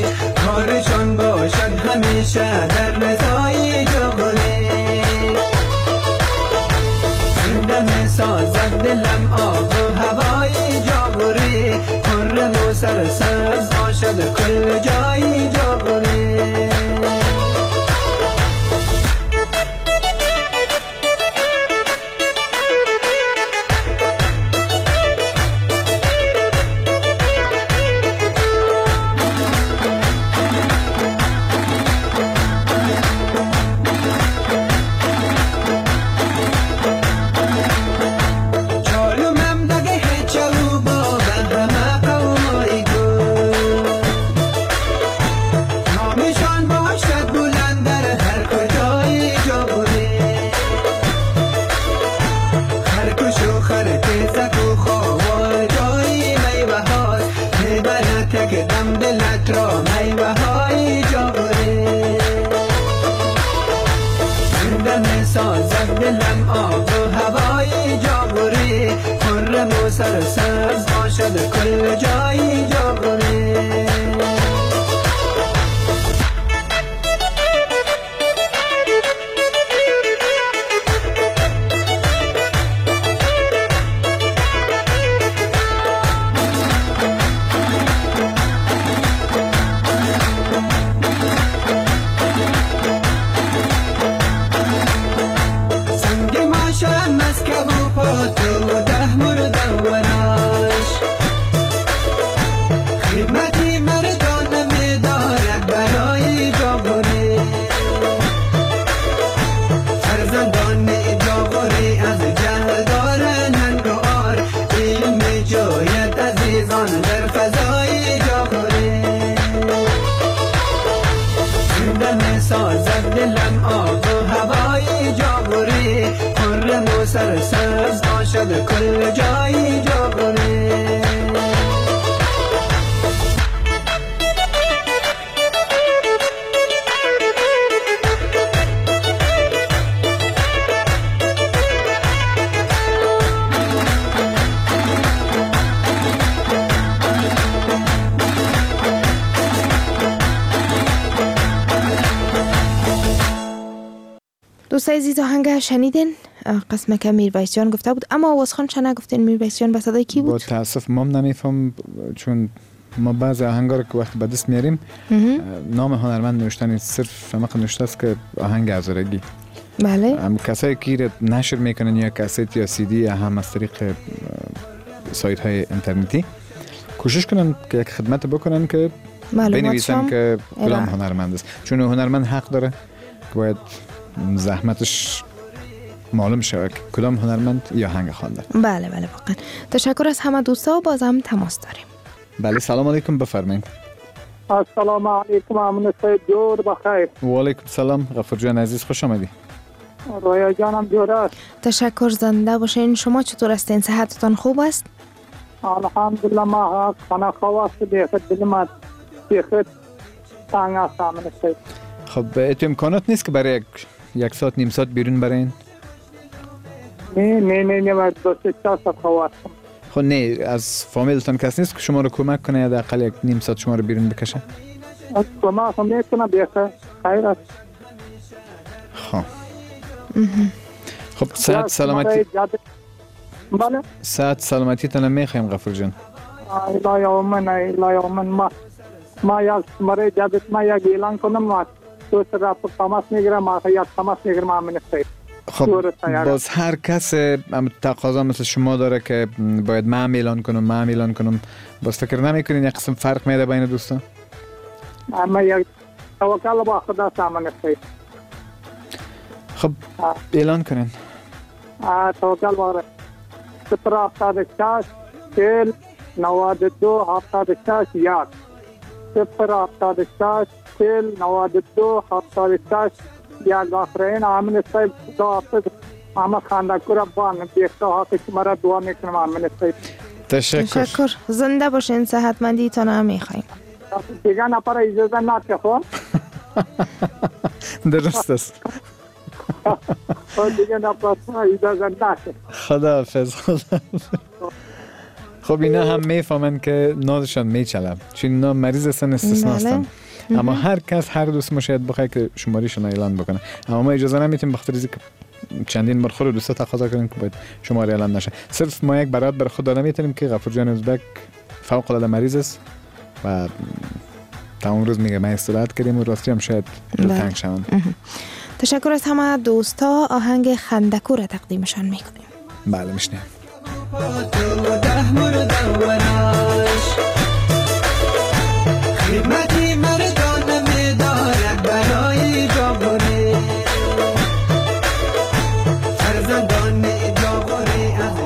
کارشان باشد همیشه در رضای جاغوری. سرسبز باشد کل جایی جاغوری. سرسبز باشد کل جایی جاغوری. سنگ ماشم مسکب و پاتو ده مرد وناش خدمتی مردان می‌دارد برای جاغوری. فرزندان جاغوری از جهل دارند انگار این می‌جوید عزیزان در فضای جاغوری. زنده می‌سازد دلم آب و هوای جاغوری. خرم و سرسبز باشد کل جایی جاغوری. دوستای عزیز آهنگ شنیدین؟ قسم که میرویس جان گفته بود، اما آوازخوان چه نگفتین؟ میرویس جان به صدای کی بود؟ با تاسف ما نمیفهم، چون ما بعضی آهنگا رو که وقتی به دست میاریم نام هنرمند نوشتن صرف فقط نوشته است که آهنگ هزارگی. بله. هم کسایی که نشر میکنن یا کاست یا سی دی یا هم از طریق سایت های اینترنتی کوشش کنن که یک خدمت بکنن که بنویسن که کدام هنرمند است، چون هنرمند حق داره که باید زحمتش معلوم شود که کدام هنرمند یا آهنگ خوانده. بله بله واقعا. تشکر از همه دوستا، باز هم تماس داریم. بله سلام علیکم، بفرمایید. السلام علیکم امون سید جور بخیر. و علیکم سلام غفور جان عزیز، خوش آمدید. رویا جانم جور است. تشکر، زنده باشین. شما چطور هستین؟ صحتتان خوب است؟ الحمدلله ما خانه خواست دیخت دلمت دیخت تنگ است امون سید. خب ات امکانات نیست که برای یک یک ساعت نیم ساعت بیرون برین؟ نه نه نه نه باید دو سه ساعت خواستم. خب نه از فامیلتان کس نیست که شما رو کمک کنه یا حداقل یک نیم ساعت شما رو بیرون بکشه؟ از کمک هم میکنه بیخه خیر است. خب خب صحت سلامتی بله صحت سلامتی تان میخوایم غفور جان. لا یومن لا یومن ما ما یک مرے جابت ما یک اعلان کنم ما تو سر اپ تماس میگیرم ما یک تماس میگیرم امین سید. خب باز هر کس تقاضا مثل شما داره که باید من اعلان کنم من اعلان کنم، باز فکر نمیکنین یک قسم فرق میده بین دوستان؟ اما یک توکل با خدا سامن سید. خب اعلان کنین. توکل با صفر هفتاد و شش چهل نود و دو هفتاد و شش یک صفر هفتاد و شش چهل نود و دو هفتاد و شش یک. آخرین امین صاحب دو حافظ احمد خاندکور بان بیخته ها که مرا دعا میکنم امین صاحب. تشکر. تشکر، زنده باشین، صحتمندی تان هم میخوایم. دیگه نپر اجازه نده خون. درست است. دیگه نپر اجازه نده. خدا حافظ. خدا خب اینا هم میفهمن که نازشان میچلم، چون اینا مریض هستن استثنا هستن، اما هر کس هر دوست ما شاید بخواه که شماریشون اعلان بکنه، اما ما اجازه نمیتیم بخاطر اینکه چندین بار خود دوستا تقاضا کنیم که باید شماره اعلان نشه. صرف ما یک برات بر خود نمیتونیم که غفور جان ازبک فوق العاده مریض است و تمام روز میگه من استراحت کردیم و راستی هم شاید دلتنگ شوم. تشکر از همه دوستا. آهنگ خندکو را تقدیمشان میکنیم. بله میشنیم. خدمتی مردان میدارد برای جاوری فرزندان جاوری از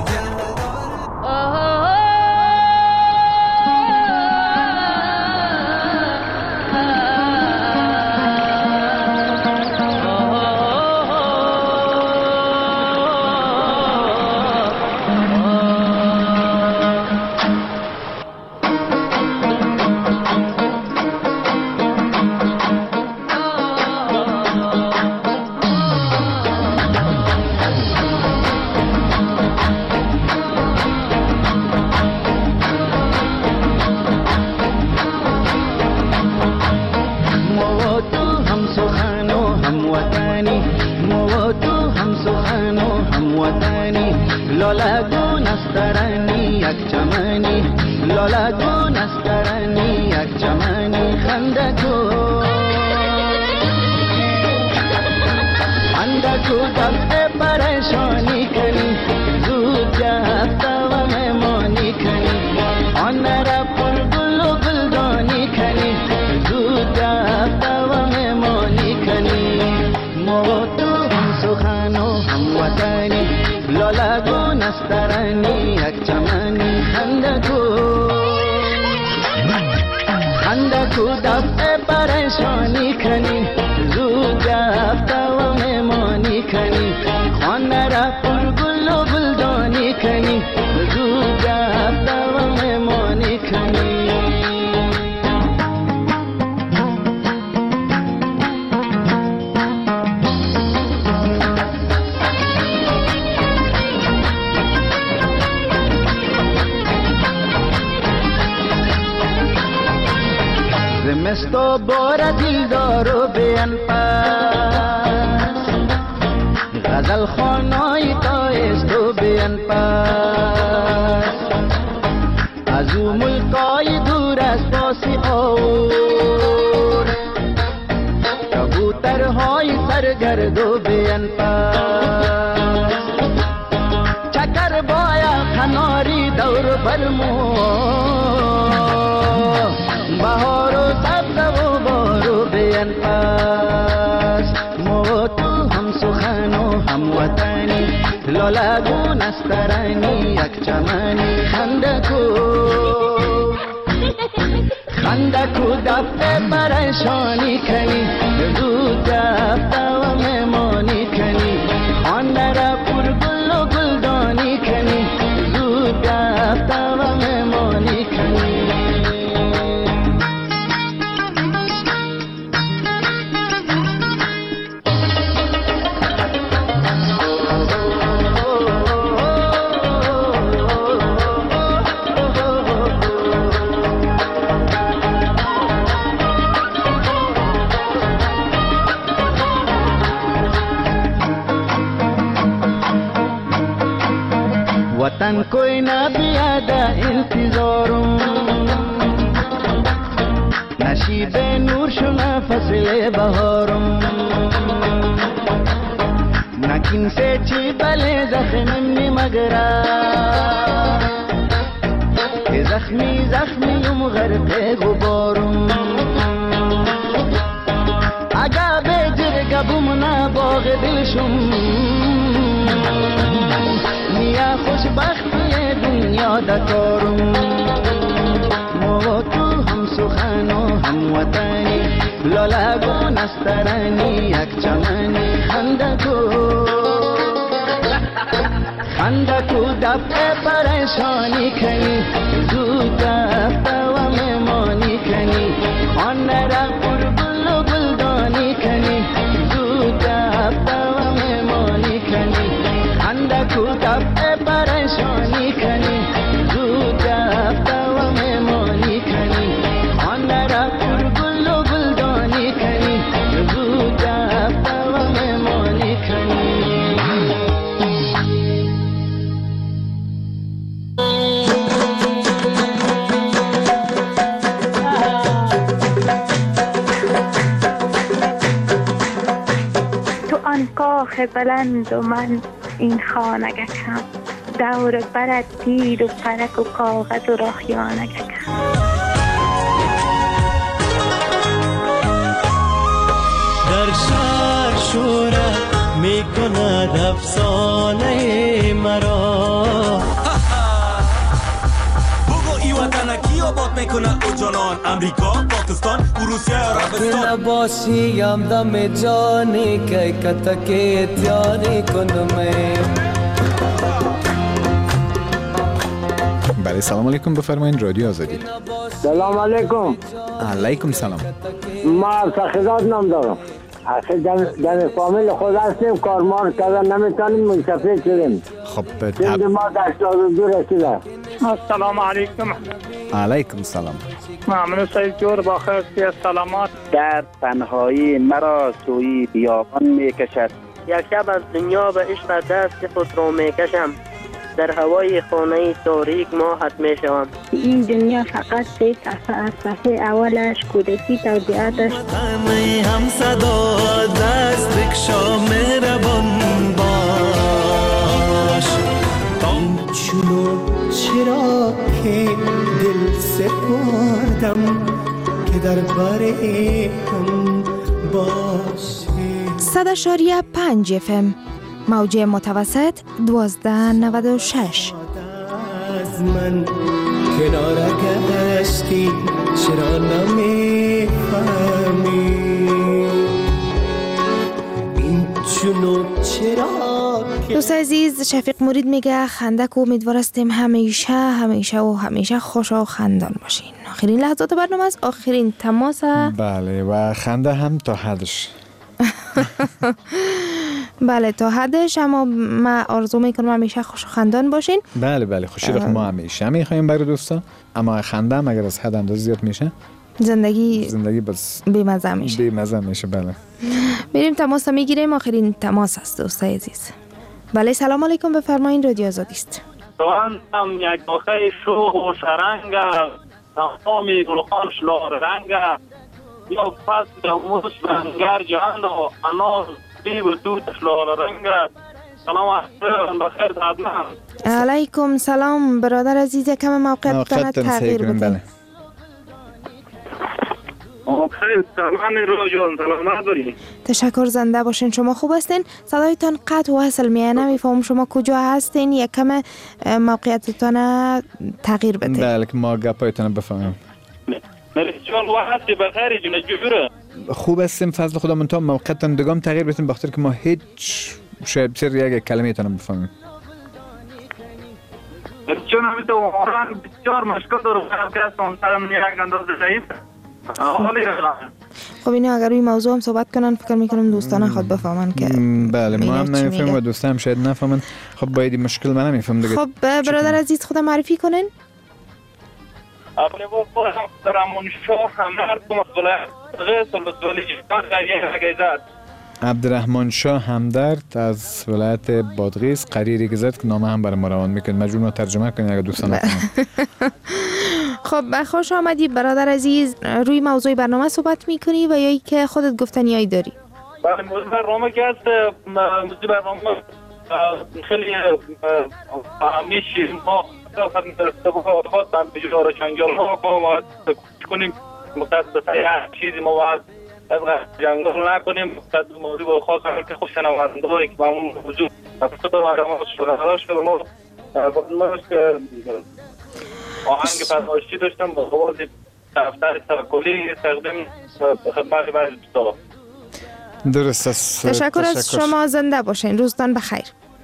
زمستو بار دل دارو بیان پاس غزل خانای تایستو بیان پاس از او ملکای دور از پاسی آور کبوترهای سرگردو بیان پاس چکر بایا کناری دور برمو بهار و سبز و بارو بیان پاس ما تو هم سخن و هم وطنی لالا نسترانی یک چمنی خندکو خندکو دفته پریشانی کنی زود دفته و مهمانی کنی خانه را پر گل و گلدانی کنی زود دفته و مهمانی کنی वतन कोई ना बियादा इंतजारों नशीब नूर शुना फसले बहारों नकिन से ची बले जख्मी मगरा के जख्मी जख्मी युम गरक़े गुबारों आगा बेजर गबुमना बाग दिलशुम نیا خوشبختی دنیا دکارم ما تو هم سخن و هم وطنی لالا نسترانی یک چمنی خندکو خندکو دفعه پریشانی کنی زود دفعه و مهمانی کنی آن را پر گل و گلدانی کنی زود دفعه و مهمانی کنی خندکو دفعه پریشانی کنی زود دفعه و مهمانی کنی آن را پر گل و گلدانی کنی زود دفعه و مهمانی کنی شاخ بلند و من این خانگکم، دور برد تیر و پرک و کاغذ و راخیانگکم. در شهر شورت میکند افسانه مرا. بگو ای وطن کی آباد میکنه او جانان؟ امریکا، پاکستان، روسیه یا عربستان. باشیم دم جانی که کتکی تیاری کنم. بله سلام علیکم، بفرمایید رادیو آزادی. سلام علیکم. علیکم سلام. ما سخیزاد نام دارم. آخه در فامیل خود هستیم، کارمار کردن نمیتونیم، منصفه شدیم. خب تب... ما در هشتاد و دو رسیده. السلام علیکم. علیکم سلام. ممنون سید جور با خیر سلامات. در تنهایی مرا سوی بیابان میکشد. یک شب از دنیا به عشق دست خود رو میکشم، در هوای خانه تاریک ماهت میشوم. این دنیا فقط سه صفحه از صفحه اولش کودکی توضیحاتش. همه هم صدا دست بکشا مهربان باش. چونو چرا که دل سپردم که در باره هم باشه. صد اشاریه پنج اف ام موجه متوسط دوازده نود و شش. از من کنار گشتی چرا نمیفهمی؟ این چونو چرا؟ دوست عزیز شفیق مرید میگه خندک و امیدوار هستیم همیشه همیشه و همیشه خوش و خندان باشین. آخرین لحظات برنامه است، آخرین تماس. بله و خنده هم تا حدش. بله تا حدش، اما ما آرزو میکنم همیشه خوش و خندان باشین. بله بله خوشی رو ما همیشه میخوایم برای دوستا، اما خنده هم اگر از حد اندازه زیاد میشه زندگی زندگی بس بی‌مزه میشه. بی‌مزه میشه. بله میریم تماس میگیریم، آخرین تماس است دوستای عزیز. بله سلام علیکم، بفرمایید رادیو آزادی است. دوان هم یک داخل شوخ و شرنگ تمامی گلخان شلار رنگ یا فصل موس بنگر جهان و انار بیب و دوت شلار رنگ. سلام علیکم، بخیر حتما. علیکم سلام برادر عزیز، کم موقعیت تانه تغییر بده. خیلی سلام روزان، سلامت داری؟ تشکر، زنده باشین. شما خوب هستین؟ صدایتان قطع و وصل میاد، نمیفهم شما کجا هستین، یک کم موقعیتتان تغییر بده. بله که ما گپایتان بفهمیم. مرسیان وقتی بخیر جون جوره. خوب هستیم فضل خدا، منتها موقعیتان دگام تغییر بدین بخاطر که ما هیچ شاید سر یک کلمه تان بفهمیم. چون همی تو آران بسیار مشکل داره که هستم سرم یک اندازه ضعیف. خب اینه اگر روی موضوع هم صحبت کنن فکر میکنم دوستان خود بفهمن که بله ما هم نمیفهمیم و دوستان هم شاید نفهمن. خب باید این مشکل من نمیفهم دیگه. خب برادر عزیز خودم معرفی کنین. اپلی با رحمان شاه همدرد مسئوله غیص الوزولی جستان غریه حقیزت. عبدالرحمن شاه همدرد از ولایت بادغیس قریری گذارد که نامه هم برای ما روان میکنید، مجبور ما ترجمه کنید اگر دوستان نفهمن. خب خوش آمدی برادر عزیز. روی موضوع برنامه صحبت میکنی و یا ای که خودت گفتنیایی داری؟ بله موضوع برنامه که هست، موضوع برنامه خیلی همیشه ما خود هم بجور جنگل ها با کنیم مقصد هر چیزی ما باید از جنگل نکنیم. مقصد موضوع خاص همین که خوش شنوانده داره که با همون موضوع خود برنامه شده شده ما آهنگ فرمایشی داشتم با آواز دفتر توکلی تقدیم خدمت برای دوستان. درست است. تشکر از شما، زنده باشین، روزتان بخیر.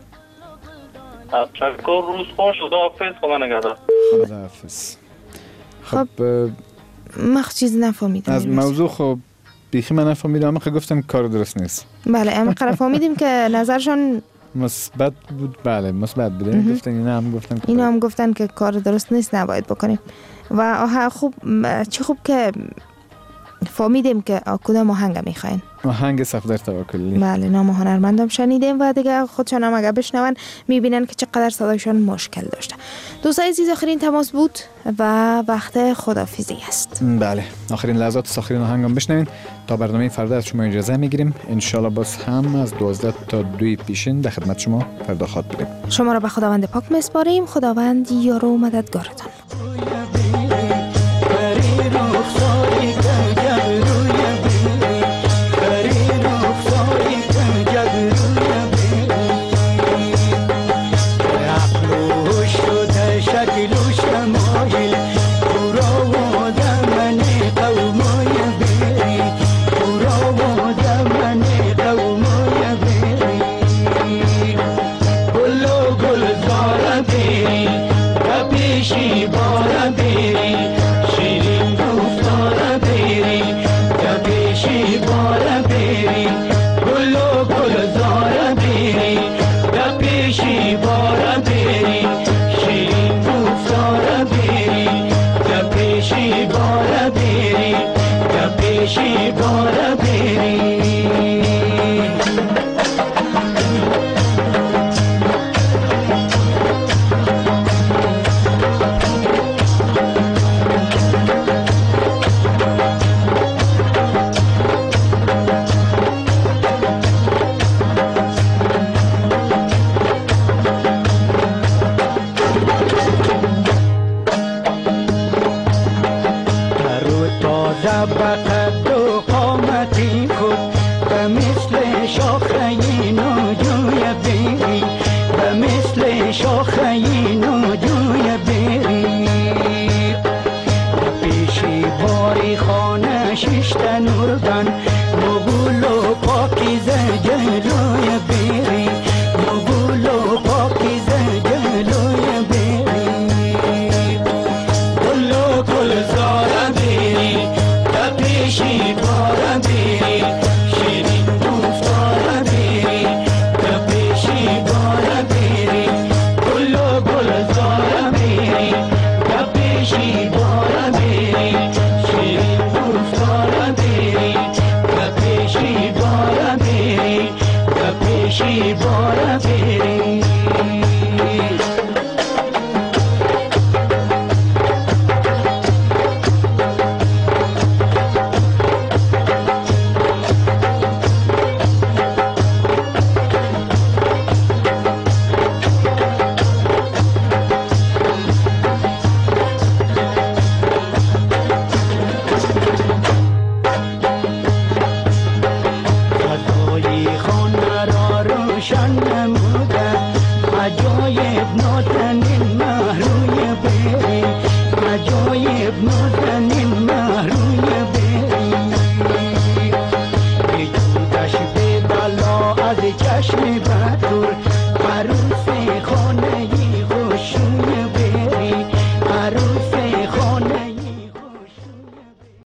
تشکر، روز خوش، خداحافظ، خدا نگهدار. خداحافظ. خب من چیز نفهمیدم از موضوع. خب بیخی من نفهمیدم، اما گفتم کار درست نیست. بله اما قرار فهمیدیم که نظرشان مثبت بود. بله مثبت بود. این گفتن اینا هم گفتن اینا هم گفتن که کار درست نیست، نباید بکنیم. و خوب چه خوب که فهمیدیم که کدام آهنگ میخواین. آهنگ صفدر توکلی. بله، نام هنرمندم شنیدیم و دیگه خودشان هم اگر بشنون میبینن که چقدر صدایشان مشکل داشته. دوستای عزیز، آخرین تماس بود و وقت خداحافظی است. بله، آخرین لحظات آخرین آهنگم بشنوین. تا برنامه فردا از شما اجازه میگیریم. ان شاء الله باز هم از دوازده تا دو پیشین در خدمت شما فردا خواهد بودیم. شما را به خداوند پاک میسپاریم. خداوند یار و مددگارتان. شیشتن نورگان